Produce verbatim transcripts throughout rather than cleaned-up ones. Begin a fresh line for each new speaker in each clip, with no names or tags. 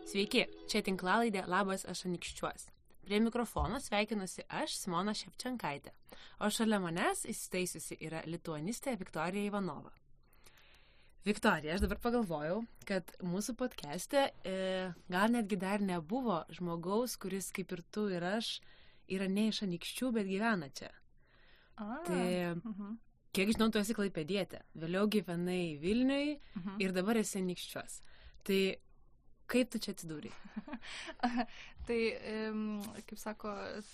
Sveiki, čia tinklalaidė Labas aš anykščiuos. Prie mikrofono sveikinusi aš, Simona Ševčenkaitė, o šalia manęs įsitaisiusi yra lituanistė Viktorija Ivanova. Viktorija, aš dabar pagalvojau, kad mūsų podcast'e e, gal netgi dar nebuvo žmogaus, kuris kaip ir tu ir aš yra ne iš anykščių, bet gyvena čia.
A,
tai,
uh-huh.
kiek žinau, tu esi klaipėdietė, vėliau gyvenai Vilniui
uh-huh.
ir dabar esi anykščiuos. Tai kaip tu čia atsidūrei?
Tai, kaip sako,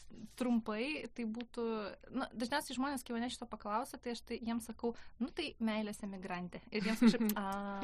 trumpai, tai būtų, na, dažniausiai žmonės, kai mane šito paklausia, tai aš tai jiems sakau, nu tai meilės emigrantė. Ir jiems kažkaip,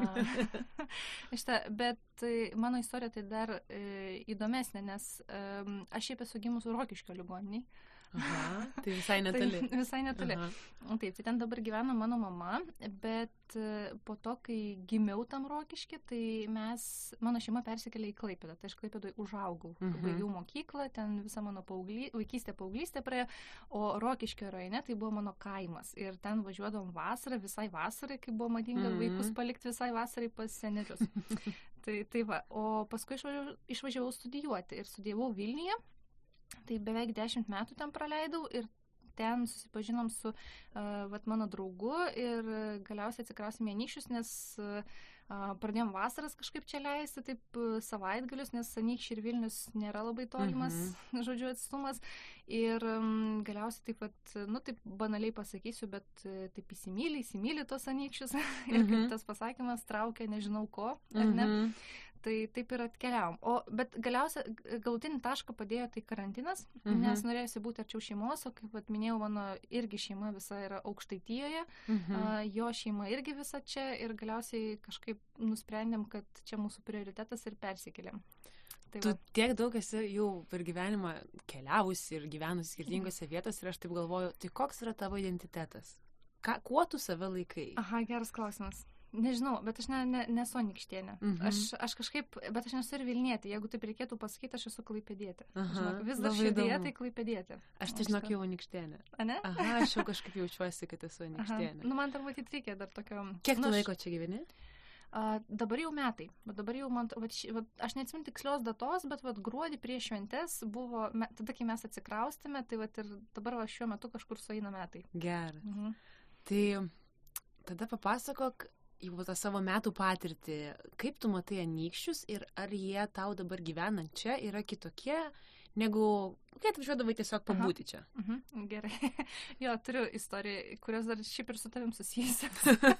aaa, šitą, bet tai, mano istorija tai dar e, įdomesnė, nes e, aš šiaip esu gimus Rokiškio ligoniniai.
Aha, tai visai netoli.
Tai visai netoli.
Aha.
Taip, tai ten dabar gyvena mano mama, bet po to, kai gimiau tam Rokiškį, tai mes, mano šeima persikėlė į Klaipėdą. Tai aš Klaipėdoje užaugau,
Mhm.
baigiau mokyklą, ten visa mano paaugly, vaikystė, paauglystė praėjo, o Rokiškio rajone tai buvo mano kaimas. Ir ten važiuodavom vasarą, visai vasarai, kai buvo madinga
Mhm.
vaikus palikti visai vasarai pas senelius. tai, tai va, o paskui išvažiavau, išvažiavau studijuoti ir studijavau Vilniuje. Tai beveik dešimt metų ten praleidau ir ten susipažinom su uh, vat, mano draugu ir galiausiai atsikrausime į Anykščius, nes uh, pradėjom vasaras kažkaip čia leisti, taip uh, savaitgalius, nes Anykščiai ir Vilnius nėra labai tolimas,
Mhm.
žodžiu, atstumas. Ir um, galiausiai taip pat, nu taip banaliai pasakysiu, bet uh, taip įsimylį, įsimylį tos Anykščius ir
Mhm.
kaip tas pasakymas traukia nežinau ko, ar ne?
Mhm.
Tai taip ir atkeliavom. O, bet galiausiai galutinį tašką padėjo tai karantinas,
Mhm.
nes norėjusi būti arčiau šeimos, o kaip vat, minėjau, mano irgi šeima visa yra Aukštaitijoje,
Mhm.
a, jo šeima irgi visa čia ir galiausiai kažkaip nusprendėm, kad čia mūsų prioritetas ir persikėlėm. Tai
Tu
va.
tiek daug esi jau per gyvenimą keliavusi ir gyvenusi skirtingose vietose ir aš taip galvoju, tai koks yra tavo identitetas? Ką, kuo tu save laikai?
Aha, geras klausimas. Nežinau, bet aš ne, ne, nesu anykštienė.
Mhm.
Aš, aš kažkaip, bet aš nesu ir Vilnietė. Jeigu taip reikėtų pasakyti, aš esu klaipėdietė.
Aha,
Žinok, vis dar
labai
širdyje
įdomu.
tai klaipėdietė.
Aš tai žinok jau anykštėnė.
Ane?
Aha, aš jau kažkaip jaučiuosi, kad esu
Aha.
anykštėnė.
Nu, man dar matyti reikia dar tokio...
Kiek tu
nu, aš-
laiko čia gyveni?
A, dabar jau metai. Bet dabar jau man... Vat, ši- vat, aš neatsimenu tikslios datos, bet vat, gruodį prieš šventes buvo... Me, tada, kai mes atsikraustėme, tai vat, ir dabar va, šiuo metu kažkur sueina metai.
Gerai.
Mhm.
Tai tada papasakok jau tą savo metų patirtį. Kaip tu matai anykščius ir ar jie tau dabar gyvenant čia yra kitokie, negu kai atvažiuodavai tiesiog pabūti čia?
Mhm. Gerai. Jo, turiu istoriją, kurios dar šiaip ir su tavim susijusios.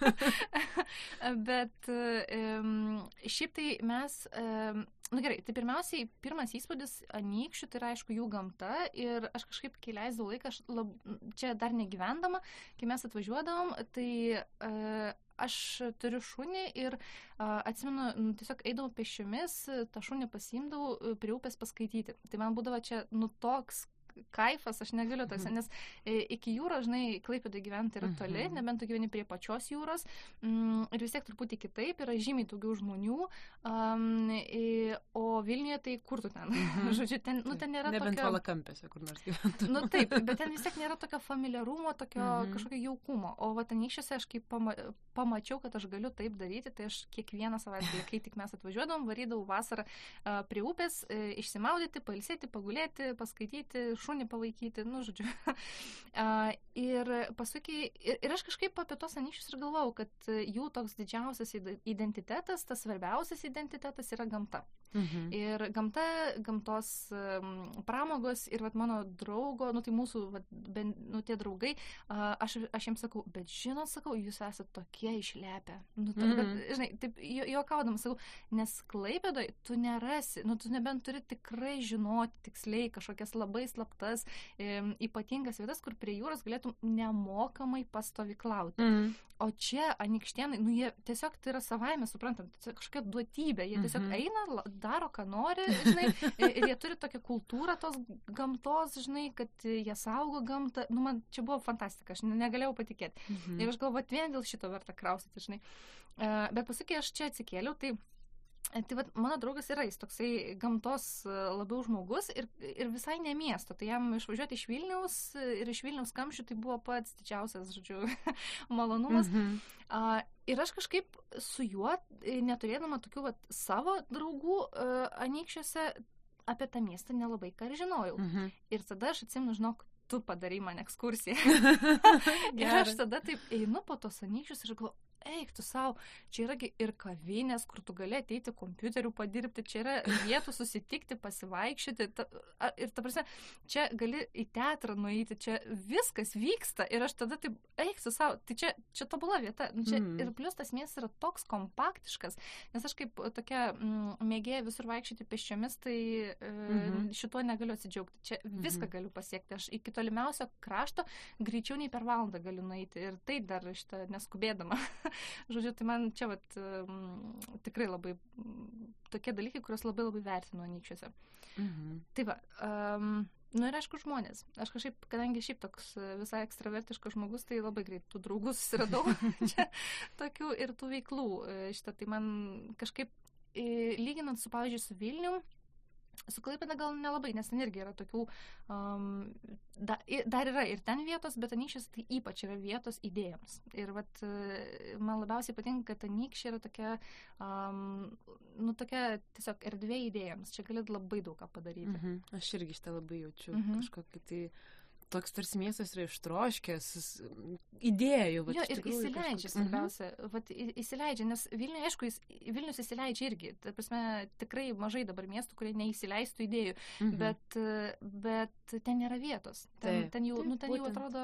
Bet um, šiaip tai mes... Um, nu gerai, tai pirmiausiai, pirmas įspūdis anykščių, tai yra aišku jų gamta ir aš kažkaip, kai leisdavau laiką, aš lab, čia dar negyvendama, kai mes atvažiuodavom, tai uh, aš turiu šunį ir uh, atsimenu, nu, tiesiog eidavau pėsčiomis, tą šunį pasiimdavau uh, prie upės paskaityti. Tai man būdavo čia, nu, toks kaifas, aš negaliu toks, nes e, iki jūros, žinai, Klaipėdoje gyventi yra toli,
Mhm.
nebent tu gyveni prie pačios jūros, mm, ir vis tiek truputį kitaip, yra žymiai daugiau žmonių, um, e, o Vilniuje tai kur tu ten?
Mhm.
Žodžiu, ten, nu, ten nėra
Nebent
tokio...
Valakampiuose, kur nors gyventų.
Nu taip, bet ten vis tiek nėra tokio familiarumo, tokio
Mhm.
kažkokio jaukumo. O va Anykščiuose aš kaip pama, pamačiau, kad aš galiu taip daryti, tai aš kiekvieną savaitgalį, kai tik mes atvažiuodavom, varydavau vasarą a, prie upės, e, išsimaudyti, pailsėti, pagulėti, paskaityti, šunį palaikyti, nu žodžiu. a, ir paskui, ir, ir aš kažkaip apie tos Anykščius ir galvojau, kad jų toks didžiausias ide- identitetas, tas svarbiausias identitetas yra gamta.
Mhm.
Ir gamta, gamtos um, pramogos ir vat, mano draugo, nu tai mūsų, vat, ben, nu tie draugai, uh, aš, aš jiems sakau, bet žinot, sakau, jūs esate tokie išlepę. Nu, to,
Mhm.
bet, žinai, taip jo- juokaudama sakau, nes Klaipėdoje tu nerasi, nu tu nebent turi tikrai žinoti tiksliai kažkokias labai slaptas, um, ypatingas vietas, kur prie jūros galėtum nemokamai pastovyklauti.
Mhm.
O čia anykštėnai, nu jie tiesiog tai yra savaime, suprantam, tai kažkokia duotybė, jie tiesiog
Mhm.
eina, la- daro, ką nori, žinai, ir ir jie turi tokią kultūrą tos gamtos, žinai, kad jie saugo gamtą, nu man čia buvo fantastika, aš ne- negalėjau patikėti.
Mhm.
Ir aš galvoju, vien dėl šito verta kraustyti, žinai. E, Bet paskui aš čia atsikėliau, tai Tai vat, mano draugas yra, jis toksai gamtos labiau žmogus ir, ir visai ne miesto. Tai jam išvažiuoti iš Vilniaus ir iš Vilniaus kamščių tai buvo pats didžiausias, žodžiu, malonumas. Mhm. A, ir aš kažkaip su juo, neturėdama tokių vat, savo draugų Anykščiuose, apie tą miestą nelabai ką ir žinojau. Mhm. Ir tada aš atsimenu, žinok, tu padarai man ekskursiją. Ir aš tada taip einu po tos Anykščius ir galvoju, eik tu savo, čia yra ir kavinės, kur tu gali ateiti kompiuterių padirbti, čia yra vietų susitikti, pasivaikščioti. Ta, ir ta prasme, čia gali į teatrą nueiti, čia viskas vyksta. Ir aš tada taip, eik tu savo, tai čia, čia tobula vieta. Čia, mm. Ir plus tas miestas yra toks kompaktiškas, nes aš kaip tokia mm, mėgėja visur vaikščioti pėsčiomis, tai mm-hmm. šituo negaliu atsidžiaugti. Čia mm-hmm. viską galiu pasiekti. Aš iki tolimiausio krašto greičiau nei per valandą galiu nueiti. Ir tai dar šitą neskubėdama. Žodžiu, tai man čia vat, um, tikrai labai um, tokie dalykai, kuriuos labai labai vertinu Anykščiuose. Mhm. Tai va, um, nu ir aišku žmonės. Aš kažkaip, kadangi šiaip toks visai ekstravertiškas žmogus, tai labai greit tų draugų susiradau čia tokių ir tų veiklų. Šitą, tai man kažkaip, lyginant su, pavyzdžiui, su Vilnium, su Klaipėda gal nelabai, nes ten irgi yra tokių, um, da, dar yra ir ten vietos, bet Anykščiuose tai ypač yra vietos idėjams. Ir vat, man labiausiai patinka, kad Anykščiai yra tokia, um, nu tokia tiesiog erdvė idėjams. Čia galit labai daug ką padaryti.
Mhm. Aš irgi šitą labai jaučiu. Mhm. Kažkokį tai toks tarsi miestas yra ištroškęs idėjų.
Jo, ir įsileidžia, svarbiausia. Mhm. Vat, įsileidžia, nes Vilnius, aišku, jis, Vilnius įsileidžia irgi. Ta prasme, tikrai mažai dabar miestų, kurie neįsileistų idėjų, mhm. bet, bet ten nėra vietos. Ten, taip, ten, jau, taip, nu, ten jau atrodo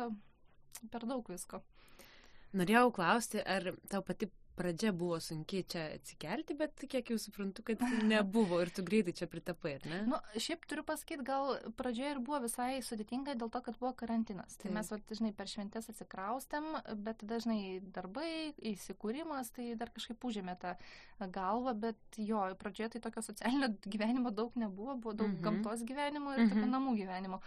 per daug visko.
Norėjau klausti, ar tau pati pradžia buvo sunki čia atsikelti, bet kiek jau suprantu, kad nebuvo ir tu greitai čia pritapai, ar ne?
Nu, šiaip turiu pasakyti, gal pradžioje ir buvo visai sudėtinga dėl to, kad buvo karantinas. Tai, tai mes, dažnai per šventes atsikraustėm, bet dažnai darbai, įsikūrimas, tai dar kažkaip užėmė tą galvą, bet jo, pradžioje tai tokio socialinio gyvenimo daug nebuvo, buvo daug mhm. gamtos gyvenimo ir mhm. tokio namų gyvenimo.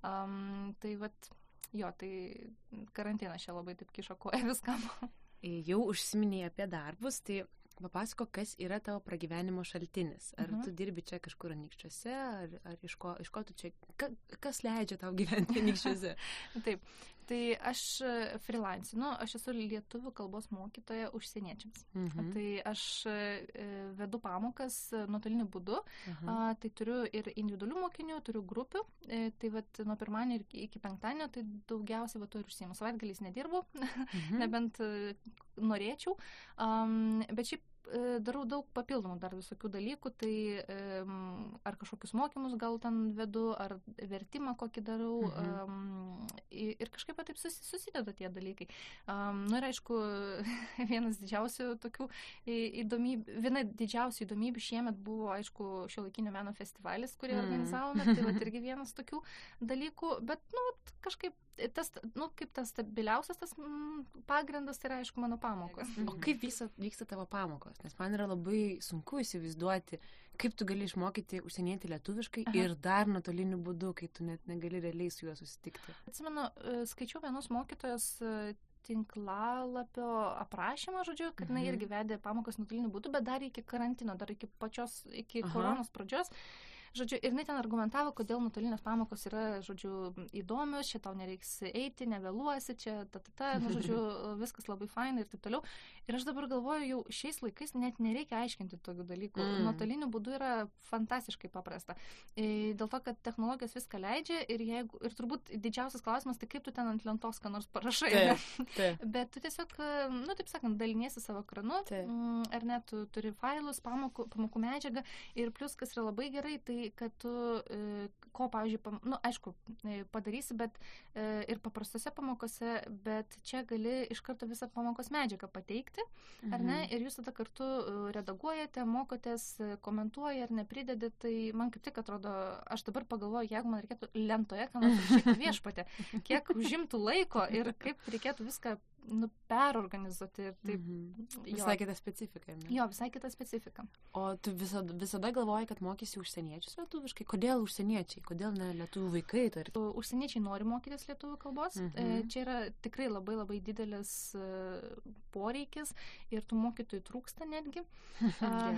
Um, tai vat, jo, tai karantinas čia labai taip kišo koją viskam.
Jau užsiminėjai apie darbus, tai papasako, kas yra tavo pragyvenimo šaltinis. Ar uh-huh. tu dirbi čia kažkur Anykščiuose, ar, ar iš, ko, iš ko tu čia, ka, kas leidžia tau gyventi Anykščiuose?
Taip, tai aš freelancinu, aš esu lietuvių kalbos mokytoja užsieniečiams. Uh-huh. Tai aš vedu pamokas nuotoliniu būdu, uh-huh. a, tai turiu ir individualių mokinių, turiu grupių, e, tai vat nuo pirmadienio iki penktadienio, tai daugiausiai va to ir užsiimu. Savaitgaliais nedirbu, uh-huh. nebent norėčiau, um, bet šiaip darau daug papildomų dar visokių dalykų, tai um, ar kažkokius mokymus gal ten vedu, ar vertimą kokį darau, mhm. um, ir kažkaip taip susi, susideda tie dalykai. Um, nu ir aišku, vienas didžiausių tokių įdomybių, viena didžiausių įdomybių šiemet buvo, aišku, Šiuolaikinio meno festivalis, kurį mhm. organizavome, tai vat irgi vienas tokių dalykų, bet, nu, kažkaip tas, nu, kaip tas stabiliausias tas mm, pagrindas, tai yra, aišku, mano pamokos.
Mhm. O kaip vyksta, vyksta tavo pamokos? Nes man yra labai sunku įsivaizduoti, kaip tu gali išmokyti užsienietį lietuviškai Aha. ir dar nuotoliniu būdu, kai tu net negali realiai su juo susitikti.
Atsimenu, skaičiau vienos mokytojos tinklalapio aprašymą, žodžiu, kad jinai mhm. irgi vedė pamokas nuotoliniu būdu, bet dar iki karantino, dar iki pačios, iki Aha. koronos pradžios. Žodžiu, ir jinai ten argumentavo, kodėl nuotolinės pamokos yra, žodžiu, įdomios, čia tau nereiks eiti, nevėluosi, čia ta, ta, ta, nu, žodžiu, viskas labai fainai ir taip toliau. Ir aš dabar galvoju, jau šiais laikais net nereikia aiškinti tokių dalykų. Mm. Nuotoliniu būdu yra fantastiškai paprasta. E, dėl to, kad technologijos viską leidžia ir, jeigu, ir turbūt didžiausias klausimas, tai kaip tu ten ant lentos ką nors parašai. Taip, taip. Bet tu tiesiog, nu, taip sakant, daliniesi savo ekranu, ar net tu turi failus, pamokų, pamokų medžiagą ir plus, kas yra labai gerai, tai kad tu, ko, pavyzdžiui, pam, nu, aišku, padarysi, bet ir paprastose pamokose, bet čia gali iš karto visą pamokos medžiagą pateikti, mhm. ar ne, ir jūs tada kartu redaguojate, mokotės, komentuoja ar nepridedi, tai man kaip tik atrodo, aš dabar pagalvoju, jeigu man reikėtų lentoje, ką nors rašyti viešpatė, kiek užimtų laiko ir kaip reikėtų viską nu, perorganizuoti. Ir taip,
mhm. Visai kita specifika. Ne?
Jo, visai kita specifika.
O tu visada, visada galvoji, kad mokysi užsieniečius lietuviškai? Kodėl užsieniečiai? Kodėl ne lietuvių vaikai? Tarkim?
Užsieniečiai nori mokytis lietuvių kalbos. Mhm. Čia yra tikrai labai labai didelis poreikis ir tų mokytojų trūksta netgi. uh,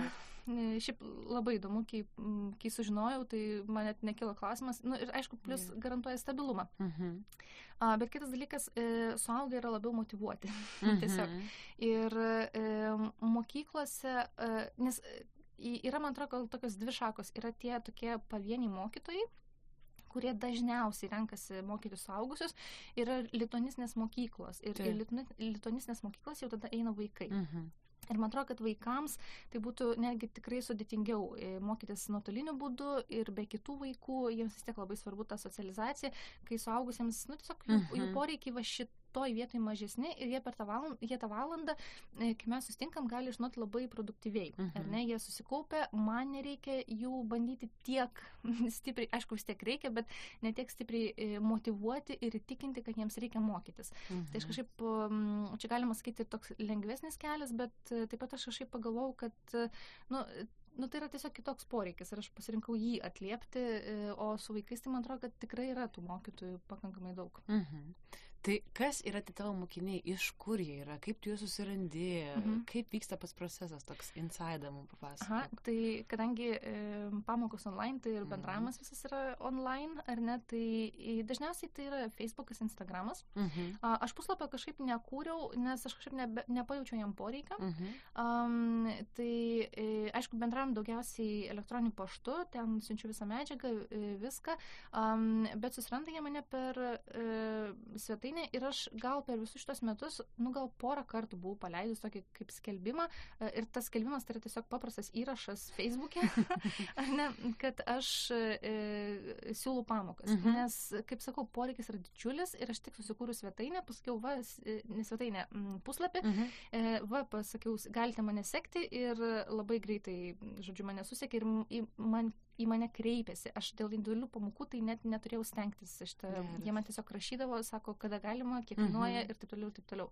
šiaip labai įdomu, kai, kai sužinojau, tai man net nekilo klausimas. Nu, ir aišku, plus yeah. garantuoja stabilumą. Mhm. A, bet kitas dalykas, e, suaugę yra labiau motyvuoti. Mhm. Tiesiog. Ir e, mokyklose, e, nes yra, man atrodo, tokios dvi šakos. Yra tie tokie pavieniai mokytojai, kurie dažniausiai renkasi mokyti suaugusius, yra lituanistinės mokyklos. Ir į lituanistinės mokyklos jau tada eina vaikai. Mhm. Ir man atrodo, kad vaikams tai būtų netgi tikrai sudėtingiau mokytis nuotoliniu būdu ir be kitų vaikų, jiems vis tiek labai svarbu ta socializacija, kai suaugusiems, nu, tiesiog jų, mhm. jų poreikiai va šitoj vietoj mažesni ir jie per tą valandą, jie tą valandą, kai mes sustinkam, gali žinoti labai produktyviai. Mhm. Ar ne, jie susikaupia, man nereikia jų bandyti tiek stipriai, aišku, vis tiek reikia, bet ne tiek stipriai motyvuoti ir įtikinti, kad jiems reikia mokytis. Mhm. Tai aš kažkaip, čia galima sakyti, toks lengvesnis kelias, bet taip pat aš kažkaip pagalvojau, kad, nu, nu, tai yra tiesiog kitoks poreikis ir aš pasirinkau jį atliepti, o su vaikais tai man atrodo, kad tikrai yra tų mokytojų pakankamai daug.
Mhm. Tai kas yra tie tavo mokiniai, iš kur jie yra, kaip tu juos susirandi, mhm. kaip vyksta pats procesas, toks inside mums papasakok.
Aha, tai kadangi e, pamokos online, tai ir bendravimas mhm. visas yra online, ar ne, tai dažniausiai tai yra Facebookas, Instagramas. Mhm. A, aš puslapio kažkaip nekūriau, nes aš kažkaip nebe, nepajaučiau jam poreiką. Mhm. Um, tai, e, aišku, bendravom daugiausiai elektroniniu paštu, ten siunčiu visą medžiagą, e, viską, um, bet susiranda jie mane per e, svetainę. Ir aš gal per visus šitos metus, nu gal porą kartų buvau paleidus tokį kaip skelbimą ir tas skelbimas tai yra tiesiog paprastas įrašas Facebook'e, ne, kad aš e, siūlau pamokas. Mhm. Nes, kaip sakau, poreikis yra didžiulis ir aš tik susikūriu svetainę, pasakiau, va, ne svetainę, puslapį, mhm. e, va, pasakiau, galite mane sekti ir labai greitai, žodžiu, mane susekė ir į, man, į mane kreipėsi. Aš dėl individualių pamokų tai net neturėjau stengtis. Šitą, jie man tiesiog rašydavo, sako, kada galima, kiek kainuoja mhm. ir taip toliau, ir taip toliau.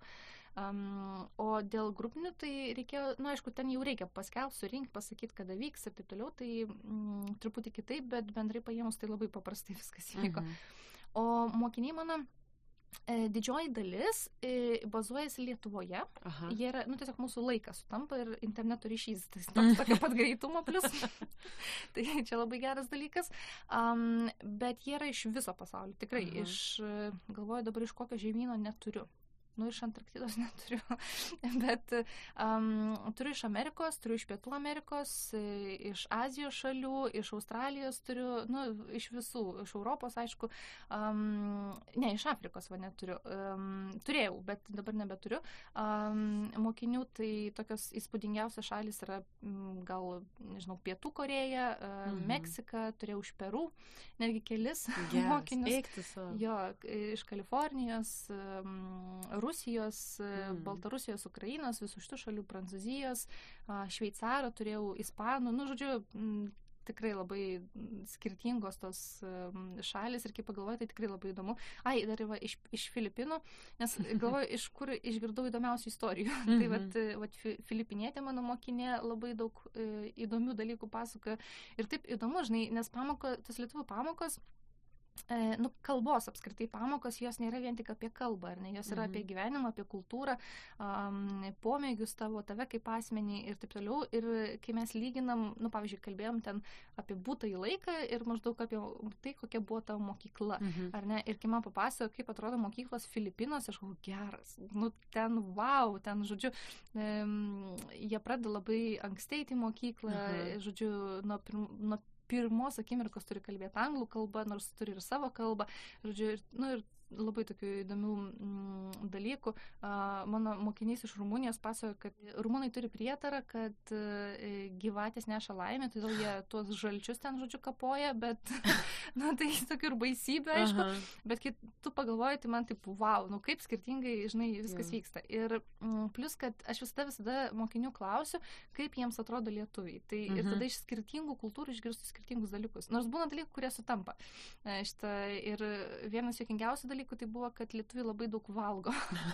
Um, o dėl grupinių tai reikėjo, na, aišku, ten jau reikia paskelbti, surinkti, pasakyti, kada vyks ir taip toliau, tai mm, truputį kitaip, bet bendrai paėmus tai labai paprastai viskas įvyko. Mhm. O mokiniai mano didžioji dalis bazuojasi Lietuvoje. Aha. Jie yra, nu, tiesiog mūsų laikas sutampa ir interneto ryšys. Tai toks tokio pat greitumo plus. Tai čia labai geras dalykas. Um, bet jie yra iš viso pasaulio. Tikrai, aha. iš, galvoju dabar iš kokio žemyno neturiu. Nu, iš Antarktidos neturiu, bet um, turiu iš Amerikos, turiu iš Pietų Amerikos, iš Azijos šalių, iš Australijos turiu, nu, iš visų, iš Europos, aišku, um, ne, iš Afrikos va neturiu, um, turėjau, bet dabar nebeturiu. Um, mokinių, tai tokios įspūdingiausios šalis yra um, gal, nežinau, Pietų Koreja, uh, mhm. Meksika, turėjau iš Peru, netgi kelis yes, mokinius. Jo, iš Kalifornijos, um, Rusijos, mm. Baltarusijos, Ukrainos, visų šitų šalių, Prancūzijos, Šveicaro, turėjau Ispanų, nu, žodžiu, tikrai labai skirtingos tos šalis ir kaip pagalvoju, tai tikrai labai įdomu. Ai, dar va, iš, iš Filipinų, nes galvoju, iš kur išgirdau įdomiausių istorijų. Mm-hmm. Tai vat, vat filipinietė mano mokinė labai daug e, įdomių dalykų pasakoja. Ir taip įdomu, žinai, nes pamoko, tos lietuvių pamokos, E, nu, kalbos apskritai pamokos, jos nėra vien tik apie kalbą, ar ne, jos yra mhm. apie gyvenimą, apie kultūrą, um, pomėgius tavo, tave kaip asmenį ir taip toliau. Ir kai mes lyginam, nu, pavyzdžiui, kalbėjom ten apie būtąjį laiką ir maždaug apie tai, kokia buvo tavo mokykla, mhm. ar ne, ir kai man papasakojo, kaip atrodo mokyklos Filipinuose, aš galvoju, geras, nu, ten, wow, ten, žodžiu, um, jie pradeda labai anksti eiti į mokyklą, mhm. žodžiu, nuo pirmo, pirmos akimirkos turi kalbėti anglų kalbą, nors turi ir savo kalbą, žodžiu, ir, nu, ir labai tokių įdomių mm, dalykų. Uh, mano mokinys iš Rumunijos pasakojo, kad rumunai turi prietarą, kad uh, gyvatės neša laimę, todėl jie tuos žalčius ten, žodžiu, kapoja, bet, na, tai tokių ir baisybė, aišku, aha. Bet kai tu pagalvoji, tai man taip, wow, nu, kaip skirtingai, žinai, viskas yeah. vyksta. Ir mm, plus, kad aš visada visada mokinių klausiu, kaip jiems atrodo lietuviai. Tai mhm. ir tada iš skirtingų kultūrų išgirstu skirtingus dalykus. Nors būna dalykų, kurie sutampa. Šitą, ir vienas juokingiausių dalykų tai buvo, kad lietuviai labai daug valgo.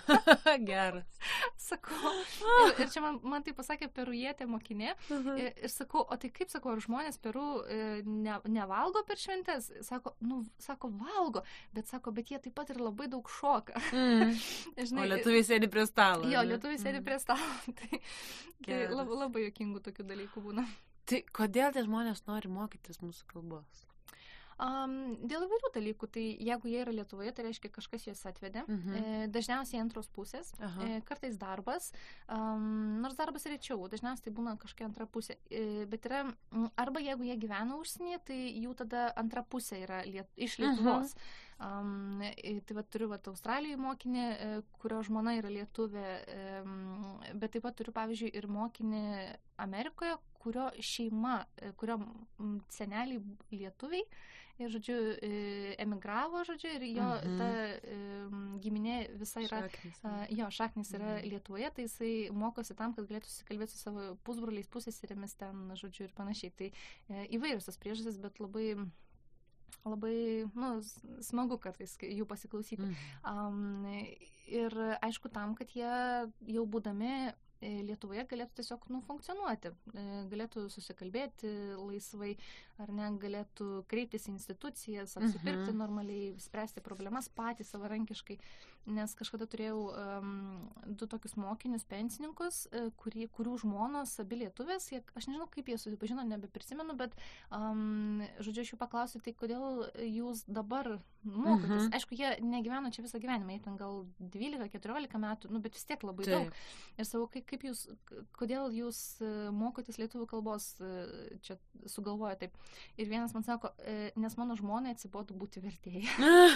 Geras.
Sakau. Ir, ir čia man, man tai pasakė perujietė mokinė. Uh-huh. Ir, ir sakau, o tai kaip, sakau, ar žmonės Peru ne, nevalgo per šventes? Sako, nu, sako, valgo, bet sako, bet jie taip pat ir labai daug šoka. Mm. Žinai, o
lietuviai sėdi prie stalo.
Jo, lietuviai sėdi mm. prie stalo. Tai, tai lab, labai juokingų tokių dalykų būna.
Tai kodėl tie žmonės nori mokytis mūsų kalbos?
Um, dėl įvairių dalykų, tai jeigu jie yra Lietuvoje, tai reiškia kažkas juos atvedė.
Mhm.
E, dažniausiai antros pusės,
Aha.
e, kartais darbas, um, nors darbas rečiau, dažniausiai tai būna kažkokia antra pusė. E, bet yra, m, arba jeigu jie gyvena užsienyje, tai jų tada antra pusė yra liet, iš Lietuvos. Um, e, tai va turiu va Australijoje mokinį, e, kurio žmona yra lietuvė, e, bet taip pat turiu, pavyzdžiui, ir mokinį Amerikoje, kurio šeima, e, kurio m, seneliai lietuviai. Ir, žodžiu, emigravo, žodžiu, ir jo
Mhm.
ta e, giminė visa yra,
Šaknis.
a, jo šaknis yra
Mhm.
Lietuvoje, tai jisai mokosi tam, kad galėtų susikalbėti su savo pusbroliais, pusseserėmis ten, žodžiu, ir panašiai. Tai e, įvairios tas priežastis, bet labai, labai, nu, s- smagu kartais kai jų pasiklausyti.
Mhm.
Um, ir aišku, tam, kad jie jau būdami e, Lietuvoje galėtų tiesiog, nu, funkcionuoti, e, galėtų susikalbėti laisvai, ar ne, galėtų kreiptis į institucijas, apsipirkti
Mhm.
normaliai, spręsti problemas patys savarankiškai, nes kažkada turėjau um, du tokius mokinius pensininkus, e, kurie, kurių žmonos abi lietuvės, jie, aš nežinau, kaip jie susipažino, nebeprisimenu, bet, um, žodžiu, aš jų paklausiu, tai kodėl jūs dabar mokotės?
Mhm.
Aišku, jie negyveno čia visą gyvenimą, jie ten gal dvylika keturiolika metų, nu, bet vis tiek labai
Taip.
daug. Ir savo, kaip, kaip jūs, kodėl jūs e, mokotės lietuvių kalbos, e, čia sugalvoja taip. Ir vienas man sako, e, nes mano žmonai atsibodo būti vertėja.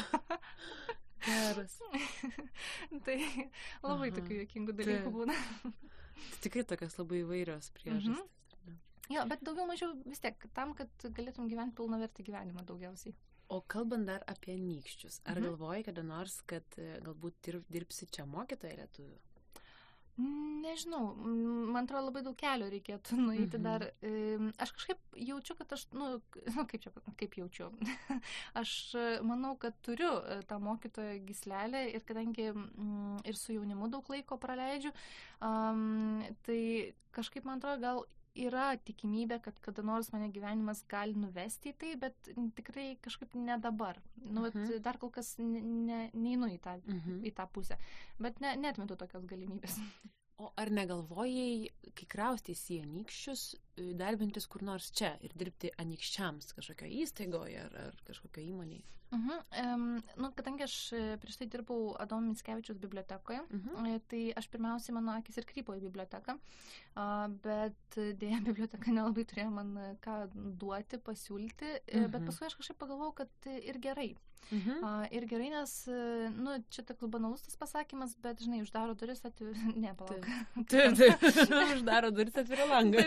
Geras.
Tai labai
Aha.
tokių juokingų dalykų
Taip.
būna.
Tai tikrai tokios labai įvairios priežastys. ar ne?
Jo, bet daugiau mažiau vis tiek tam, kad galėtum gyventi pilnavertį gyvenimą daugiausiai.
O kalbant dar apie anykščius, ar
Mhm.
galvoji kada nors, kad e, galbūt dirb, dirbsi čia mokytoja lietuvių?
Nežinau, m, man atrodo labai daug kelio reikėtų nueiti
Mhm.
dar. Em, Aš kažkaip jaučiu, kad aš, nu, k- nu kaip čia, kaip jaučiu. Aš e, manau, kad turiu e, tą mokytojo gyslelę ir kadangi mm, ir su jaunimu daug laiko praleidžiu, am, tai kažkaip man atrodo gal yra tikimybė, kad kada nors mane gyvenimas gali nuvesti į tai, bet tikrai kažkaip ne dabar. Nu, vat
Mhm.
dar kol kas ne, ne, neinu į tą,
Mhm.
į tą pusę. Bet ne, netmetu tokios galimybės.
O ar negalvojai, kai kraustys į anykščius, e, darbintis kur nors čia ir dirbti anykščiams kažkokio įstaigoje ar, ar kažkokio įmonėje?
Mhm. Um, nu, kadangi aš e, prieš tai dirbau Adomo Mickevičiaus bibliotekoje,
Mhm.
e, tai aš pirmiausiai mano akis ir krypo į biblioteką, a, bet e, dėja biblioteka nelabai turėjo man e, ką duoti, pasiūlyti, e, bet
Mhm.
paskui aš kažkaip pagalvojau, kad e, ir gerai.
Mhm.
A, ir gerai, nes, e, nu, čia toks banalus tas pasakymas, bet, žinai, uždaro duris atviria, ne, palauk.
Taip, taip. Uždaro duris, atviria langą.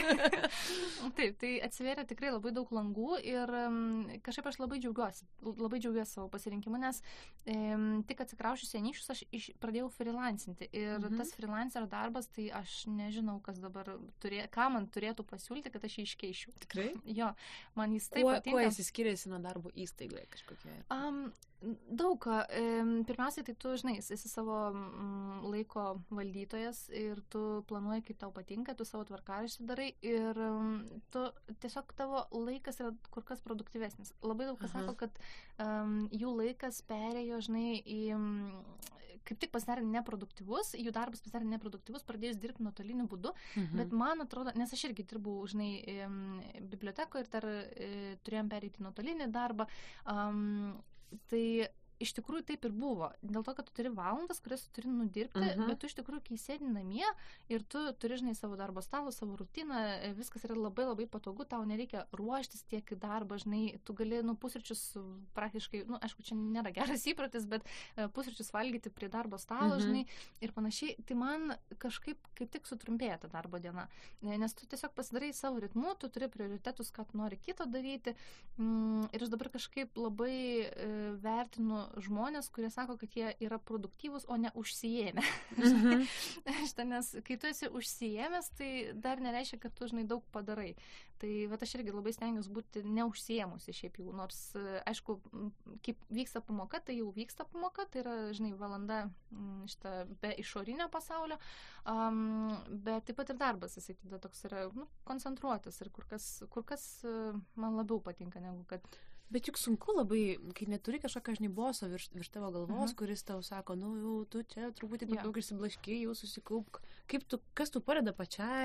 Taip, tai atsivėrė tikrai labai daug langų ir um, kažkaip aš labai džiaugiuosi, labai džiaugiuosi savo pasirinkimu, nes um, tik atsikraušiusi anykščius aš iš, pradėjau freelancinti ir
Mhm.
tas freelancerio darbas, tai aš nežinau, kas dabar turė, ką man turėtų pasiūlyti, kad aš jį iškeišiu.
Tikrai?
Jo, man jis taip
Kuo,
patinka.
kuo jis skiriasi nuo darbo įstaigoje kažkokioje?
Um, daug ką. Em, Pirmiausiai, tai tu, žinai, esi savo mm, laiko valdytojas ir tu planuoji, kaip tau patinka, tu savo tvarkaraštį darai ir mm, tu tiesiog tavo laikas yra kur kas produktyvesnis. Labai daug kas
Aha.
sako, kad um, jų laikas perėjo, žinai, į... mm, kaip tik pasidarė neproduktyvus, jų darbas pasidarė neproduktyvus, pradėjus dirbti nuotoliniu būdu,
Mhm.
bet man atrodo, nes aš irgi dirbau, žinai, em, bibliotekoje ir dar e, turėjom pereiti į nuotolinį darbą, um, tai iš tikrųjų taip ir buvo. Dėl to, kad tu turi valandas, kurias tu turi nudirbti,
Mhm.
bet tu iš tikrųjų, kai sėdi namie ir tu turi, žinai, savo darbo stalą, savo rutiną, e, viskas yra labai labai patogu, tau nereikia ruoštis tiek į darbą, žinai, tu gali, nu, pusryčius praktiškai, nu, aišku, čia nėra geras įprotis, bet e, pusryčius valgyti prie darbo stalo,
Mhm.
žinai, ir panašiai. Tai man kažkaip kaip tik sutrumpėja ta darbo diena, E, nes tu tiesiog pasidarai savo ritmu, tu turi prioritetus, ką tu nori kito daryti. Mm, ir aš dabar kažkaip labai e, vertinu žmonės, kurie sako, kad jie yra produktyvūs, o ne užsijėmę.
Mhm.
Šitą, nes kai tu esi užsijėmęs, tai dar nereiškia, kad tu, žinai, daug padarai. Tai vat aš irgi labai stengiuosi būti neužsijėmusi šiaip jau, nors, e, aišku, m, kaip vyksta pamoka, tai jau vyksta pamoka, tai yra, žinai, valanda m, šitą be išorinio pasaulio, um, bet taip pat ir darbas, jisai tada toks yra, nu, koncentruotas ir kur kas, kur kas e, man labiau patinka, negu kad
Bet juk sunku labai, kai neturi kažkokio, žinai, boso virš, virš tavo galvos,
Mhm.
kuris tau sako, nu jau tu čia truputį per
Jo.
daug išsiblaškiai, jau susikaupk. Kaip tu, kas tu padeda pačiai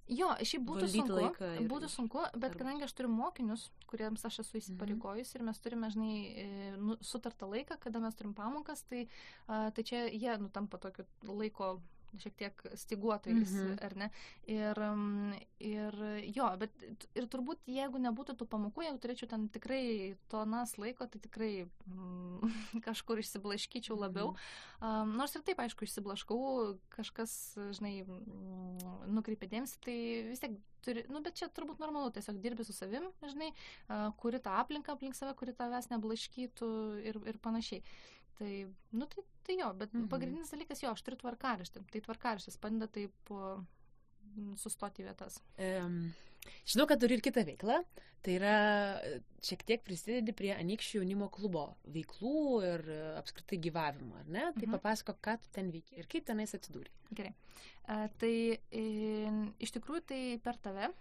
Jo, šiaip būtų
Valdyti
sunku,
laiką ir-
būtų sunku, bet
darbus.
kadangi aš turiu mokinius, kuriems aš esu įsipareigojus ir mes turime, žinai, e, nu, sutartą laiką, kada mes turim pamokas, tai, a, tai čia jie nutampa tokiu laiko šiek tiek styguotojais,
Mhm.
ar ne? Ir, mm, ir jo, bet ir turbūt jeigu nebūtų tų pamokų, jeigu turėčiau ten tikrai tonas laiko, tai tikrai mm, kažkur išsiblaškyčiau labiau. Um, nors ir taip, aišku, išsiblaškau, kažkas, žinai, mm, nukreipė dėmesį, tai vis tiek turi, nu, bet čia turbūt normalu, tiesiog dirbi su savim, žinai, uh, kuri tą aplinką aplink save, kuri tavęs neblaškytų ir, ir panašiai. Tai, nu, tai, tai jo, bet
Mhm.
pagrindinis dalykas, jo, aš turiu tvarkaraštį. Tai tvarkaraštis padeda taip uh, sustoti į vietas.
Um, žinau, kad turi ir kitą veiklą. Tai yra e, šiek tiek prisidedi prie Anykščių jaunimo klubo veiklų ir e, apskritai gyvavimo, ar ne? Tai
Mhm.
papasakok, ką tu ten veiki ir kaip tenais atsidūrė.
Gerai. E, tai e, iš tikrųjų tai per tave,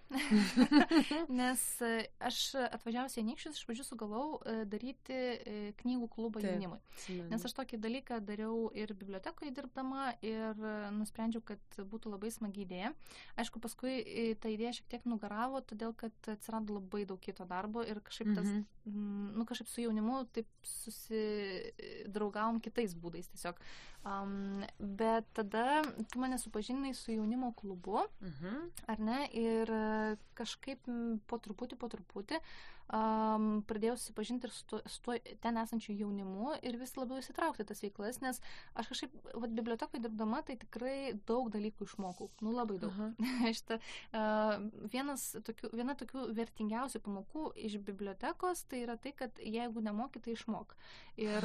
nes e, aš atvažiavusi į Anykščius iš pradžių sugalau e, daryti e, knygų klubą
Taip.
jaunimui. Nes aš tokį dalyką dariau ir bibliotekoje dirbdama ir e, nusprendžiau, kad būtų labai smagi idėja. Aišku, paskui e, ta idėja šiek tiek nugaravo, todėl kad atsirado labai daug kito darbo ir kažkaip tas,
Mhm.
mm, nu kažkaip su jaunimu taip susidraugavom kitais būdais tiesiog. Um, bet tada tu mane supažinai su jaunimo klubu,
Mhm.
ar ne, ir e, kažkaip m, po truputį, po truputį um, pradėjau susipažinti ir su tuo, su tuo ten esančiu jaunimu ir vis labiau įsitraukti tas veiklas, nes aš kažkaip, vat, bibliotekoje dirbdama, tai tikrai daug dalykų išmokau, nu labai daug.
Aha.
Šitą, uh, vienas tokių, viena tokių vertingiausių pamokų iš bibliotekos, tai yra tai, kad jeigu nemoki, tai išmok. Ir,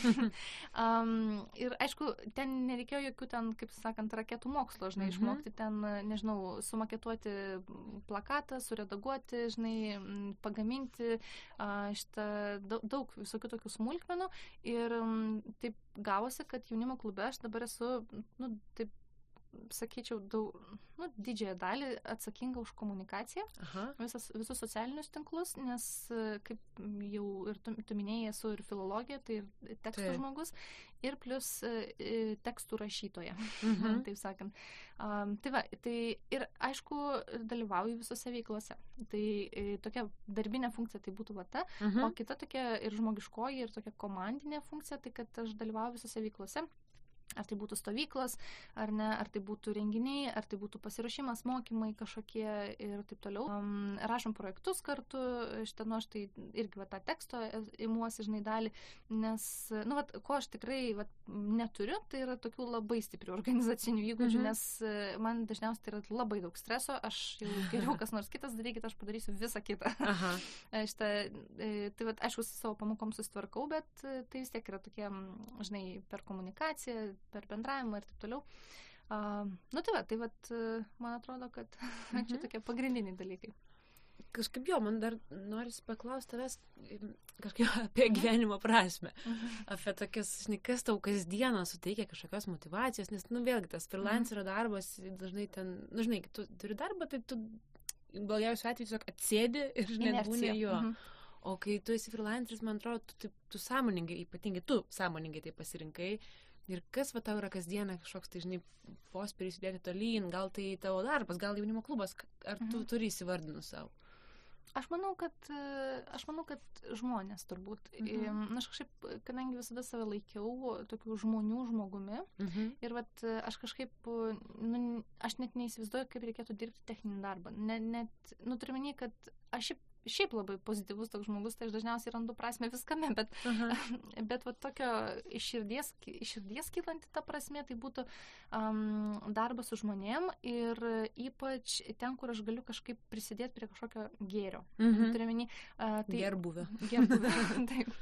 um, ir aišku, ten nereikėjo jokių ten, kaip sakant, raketų mokslo, žinai,
Mhm.
išmokti ten, nežinau, sumaketuoti plakatą, suredaguoti, žinai, m, pagaminti a, šitą daug, daug visokių tokių smulkmenų. Ir m, taip gavosi, kad jaunimo klube aš dabar esu, nu, taip sakyčiau, daug, nu, didžiąją dalį atsakinga už komunikaciją,
Aha.
visas, visus socialinius tinklus, nes e, kaip jau ir tu, tu minėjai, esu ir filologija, tai ir tekstų
Taip.
žmogus, ir plus e, e, tekstų rašytoja,
Mhm.
taip sakant. Um, tai va, tai ir aišku, dalyvauju visose veiklose. Tai e, tokia darbinė funkcija tai būtų va ta,
Mhm.
o kita tokia ir žmogiškoji, ir tokia komandinė funkcija, tai kad aš dalyvauju visose veiklose. Ar tai būtų stovyklos, ar ne, ar tai būtų renginiai, ar tai būtų pasiruošimas, mokymai kažkokie ir taip toliau. Um, rašom projektus kartu, šitą, nu, aš tai irgi va, tą teksto imuosi, žinai, dalį, nes, nu, va, ko aš tikrai va, neturiu, tai yra tokių labai stiprių organizacinių įgūdžių,
Mhm.
nes e, man dažniausiai tai yra labai daug streso, aš jau geriau kas nors kitas darykit, aš padarysiu visą kitą.
Aha.
E, Šitą, e, tai va, aišku, su savo pamokom susitvarkau, bet e, tai vis tiek yra tokie, m, žinai, per komunikaciją, per bendravimą ir taip toliau. Uh, nu tai va, tai va, man atrodo, kad
Mhm.
čia tokie pagrindiniai dalykai.
Kažkaip jo, man dar norisi paklausti tavęs im, kažkaip apie gyvenimo prasme. Apie tokias, žinai, kas tau kasdieną suteikia kažkokios motyvacijos, nes, nu, vėlgi, tas freelancerio darbas, dažnai ten, nu, žinai, tu turi darbą, tai tu blogiausiu atveju tiesiog atsėdi ir, žinai, būni
Inercija.
jo.
Mhm.
O kai tu esi freelanceris, man atrodo, tu, tu, tu sąmoningai, ypatingai tu sąmoningai tai pasirinkai. Ir kas va tau yra kasdieną kažkoks, tai, žinai, pospiris įdėti tolyn, gal tai tavo darbas, gal jaunimo klubas, ar tu
Mhm.
turi įsivardinus savo?
Aš manau, kad, e, aš manau, kad žmonės turbūt.
Mhm.
Mhm. Aš kažkaip, kadangi visada save laikiau tokių žmonių žmogumi,
Mhm.
ir vat, aš kažkaip, nu, aš net neįsivaizduoju, kaip reikėtų dirbti techninį darbą. Ne, net, nu, turiu menį, kad aš šiaip, šiaip labai pozityvus toks žmogus, tai aš dažniausiai randu prasme viskame, bet,
Aha.
bet va tokio iš širdies, iš širdies kylanti ta prasme, tai būtų um, darbas su žmonėm ir ypač ten, kur aš galiu kažkaip prisidėti prie kažkokio gėrio.
Mhm.
Turiu menį, uh, tai
Gerbuvę.
gerbuvę. Taip.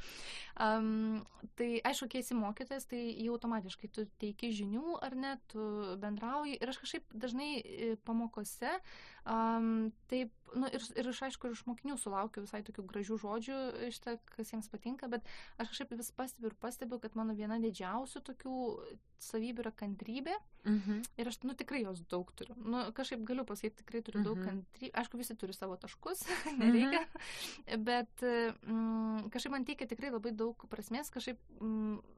Um, tai aišku, kai esi mokytojas, tai jau automatiškai tu teiki žinių, ar ne, tu bendrauji. Ir aš kažkaip dažnai e, pamokose, um, taip, nu, ir, ir aš aišku, ir iš mokinių sulaukiu visai tokių gražių žodžių, šitą, kas jiems patinka, bet aš kažkaip vis pastebiu ir pastebiu, kad mano viena didžiausių tokių savybių yra kantrybė.
Mhm.
Ir aš, nu, tikrai jos daug turiu. Nu, kažkaip galiu pasakyti, tikrai turiu daug
Mhm.
kantrybės. Aišku, visi turi savo taškus, nereikia. Bet mm, kažkaip man teikia tikrai labai daug prasmės, kažkaip mm,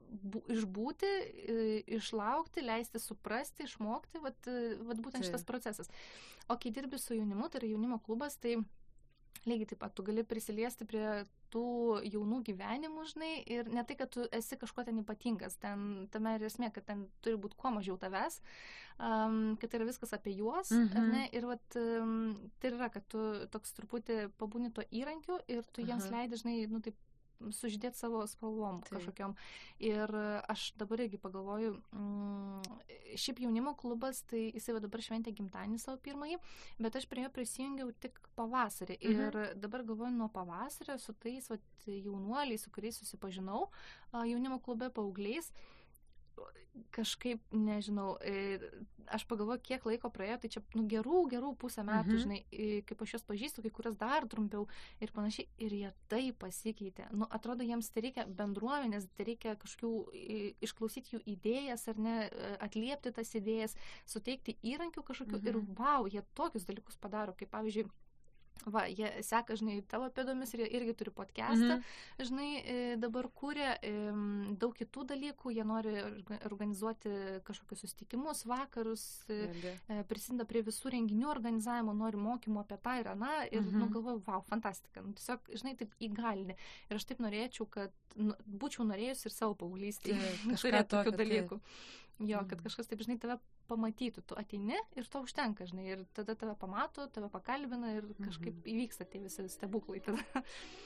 bu, išbūti, išlaukti, leisti suprasti, išmokti, vat, vat būtent šitas procesas. O kai dirbi su jaunimu, tai yra jaunimo klubas, tai lygiai taip pat tu gali prisiliesti prie tų jaunų gyvenimų, žinai, ir ne tai, kad tu esi kažkuo ten ypatingas, ten tame ir esmė, kad ten turi būti kuo mažiau tavęs, um, kad tai yra viskas apie juos, mm-hmm. ar ne, ir vat, um, tai yra, kad tu toks truputį pabūni to įrankiu ir tu jiems uh-huh. leidi, žinai, nu taip, sužydėti savo spalvom tai. Kažkokiom. Ir aš dabar irgi pagalvoju, mm, šiaip jaunimo klubas, tai jisai va dabar šventė gimtadienį savo pirmąjį, bet aš prie jo prisijungiau tik pavasarį. Mhm. Ir dabar galvoju nuo pavasario su tais va, jaunuoliais, su kuriais susipažinau, jaunimo klube paaugliais, kažkaip, nežinau, aš pagalvoju, kiek laiko praėjo, tai čia nu, gerų, gerų pusę metų, mhm. žinai, kaip aš juos pažįstu, kai kurias dar trumpiau ir panašiai, ir jie tai pasikeitė. Nu, atrodo, jiems tai reikia bendruomenės, tai reikia kažkokių, išklausyti jų idėjas ar ne, atliepti tas idėjas, suteikti įrankių kažkokių mhm. ir vau, jie tokius dalykus padaro, kaip pavyzdžiui, va, jie seka, žinai, tavo pėdomis ir jie irgi turi podcastą, mhm. žinai, dabar kūrė daug kitų dalykų, jie nori organizuoti kažkokius susitikimus, vakarus, Irgi. prisideda prie visų renginių organizavimo, nori mokymų apie tą ir aną ir, mhm. nu, galvoju, wow, fantastika, nu, tiesiog, žinai, taip įgalinė. Ir aš taip norėčiau, kad, nu, būčiau norėjus ir savo paauglystėje kažką tokių dalykų. Tai. Jo, kad kažkas taip, žinai, tave pamatytų, tu ateini ir to užtenka, žinai, ir tada tave pamato, tave pakalbina ir kažkaip įvyksta tie visi stebuklai tada.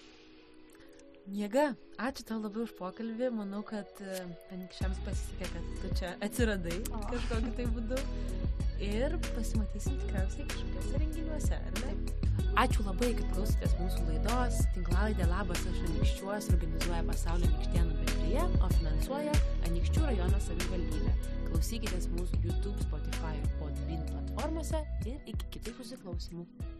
Jėga, ačiū tau labai už pokalbį, manau, kad Anykščiams pasisekė, kad tu čia atsiradai o. kažkokiu tai būdu ir pasimatysim tikriausiai kažkokiuose renginiuose, ar ne? Ačiū labai, kad klausotės mūsų laidos. Tinklalaidė Labas aš Anykščiuos organizuoja Pasaulio Anykštėnų bendrija, o finansuoja Anykščių rajono savivaldybė. Klausykitės mūsų YouTube, Spotify ir Podbean platformose ir iki kitų susiklausimų.